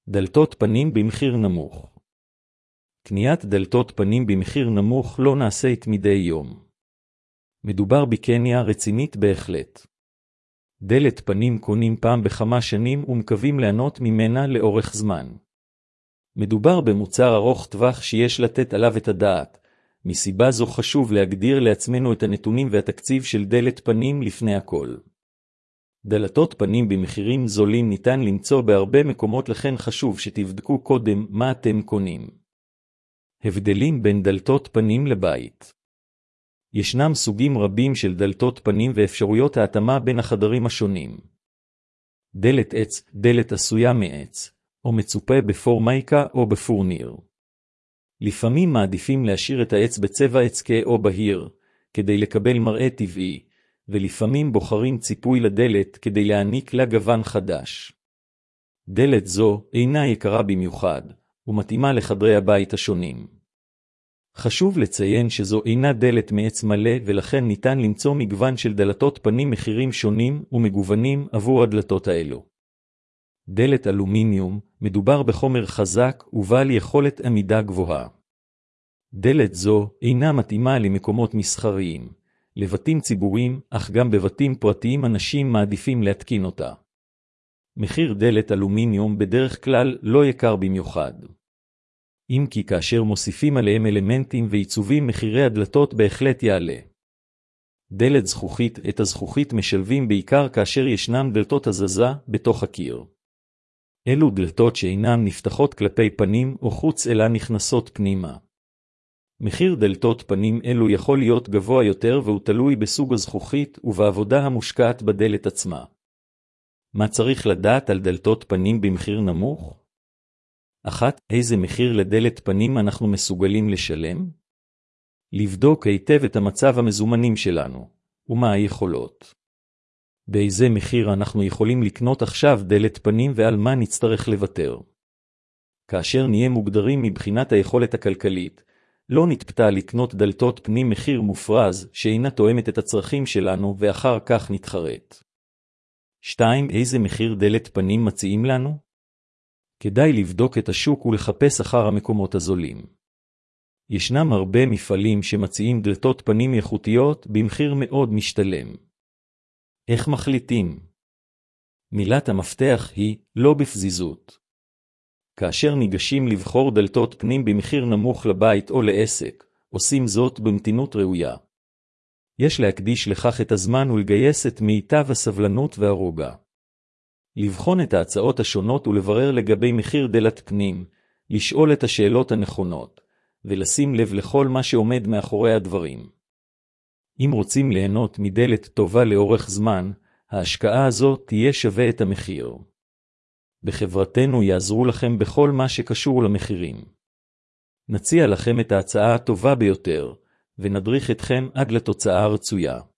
דלתות פנים במחיר נמוך. קניית דלתות פנים במחיר נמוך לא נעשית מדי יום. מדובר בקנייה רצינית בהחלט. דלת פנים קונים פעם בכמה שנים ומקווים ליהנות ממנה לאורך זמן. מדובר במוצר ארוך טווח שיש לתת עליו את הדעת. מסיבה זו חשוב להגדיר לעצמנו את הנתונים והתקציב של דלת פנים לפני הכל. דלתות פנים במחירים זולים ניתן למצוא בהרבה מקומות, לכן חשוב שתבדקו קודם מה אתם קונים. הבדלים בין דלתות פנים לבית. ישנם סוגים רבים של דלתות פנים ואפשרויות ההתאמה בין החדרים השונים. דלת עץ, דלת עשויה מעץ, או מצופה בפורמייקה או בפורניר. לפעמים מעדיפים להשאיר את העץ בצבע עץ כהה או בהיר, כדי לקבל מראה טבעי, ולפעמים בוחרים ציפוי לדלת כדי להעניק לה גוון חדש. דלת זו אינה יקרה במיוחד, ומתאימה לחדרי הבית השונים. חשוב לציין שזו אינה דלת מעץ מלא, ולכן ניתן למצוא מגוון של דלתות פנים מחירים שונים ומגוונים עבור הדלתות האלו. דלת אלומיניום, מדובר בחומר חזק ובעל יכולת עמידה גבוהה. דלת זו אינה מתאימה למקומות מסחריים, לבתים ציבוריים, אך גם בבתים פרטיים אנשים מעדיפים להתקין אותה. מחיר דלת אלומיניום בדרך כלל לא יקר במיוחד. אם כי כאשר מוסיפים עליהם אלמנטים ועיצובים, מחירי הדלתות בהחלט יעלה. דלת זכוכית, את הזכוכית משלבים בעיקר כאשר ישנם דלתות הזזה בתוך הקיר. אלו דלתות שאינן נפתחות כלפי פנים או חוץ אלא נכנסות פנימה. מחיר דלתות פנים אלו יכול להיות גבוה יותר והוא תלוי בסוג הזכוכית ובעבודה המושקעת בדלת עצמה. מה צריך לדעת על דלתות פנים במחיר נמוך? 1. איזה מחיר לדלת פנים אנחנו מסוגלים לשלם? לבדוק היטב את המצב המזומנים שלנו, ומה היכולות. באיזה מחיר אנחנו יכולים לקנות עכשיו דלת פנים ועל מה נצטרך לוותר. כאשר נהיה מוגדרים מבחינת היכולת הכלכלית, לא נתפתה לקנות דלתות פנים מחיר מופרז שאינה תואמת את הצרכים שלנו ואחר כך נתחרט. 2. איזה מחיר דלת פנים מציעים לנו? כדאי לבדוק את השוק ולחפש אחר המקומות הזולים. ישנם הרבה מפעלים שמציעים דלתות פנים איכותיות במחיר מאוד משתלם. איך מחליטים? מילת המפתח היא לא בפזיזות. כאשר ניגשים לבחור דלתות פנים במחיר נמוך לבית או לעסק, עושים זאת במתינות ראויה. יש להקדיש לכך את הזמן ולגייס את מיטב הסבלנות והרוגע. לבחון את ההצעות השונות ולברר לגבי מחיר דלת פנים, לשאול את השאלות הנכונות, ולשים לב לכל מה שעומד מאחורי הדברים. אם רוצים ליהנות מדלת טובה לאורך זמן, ההשקעה הזו תהיה שווה את המחיר. בחברתנו יעזרו לכם בכל מה שקשור למחירים. נציע לכם את ההצעה הטובה ביותר, ונדריך אתכם עד לתוצאה הרצויה.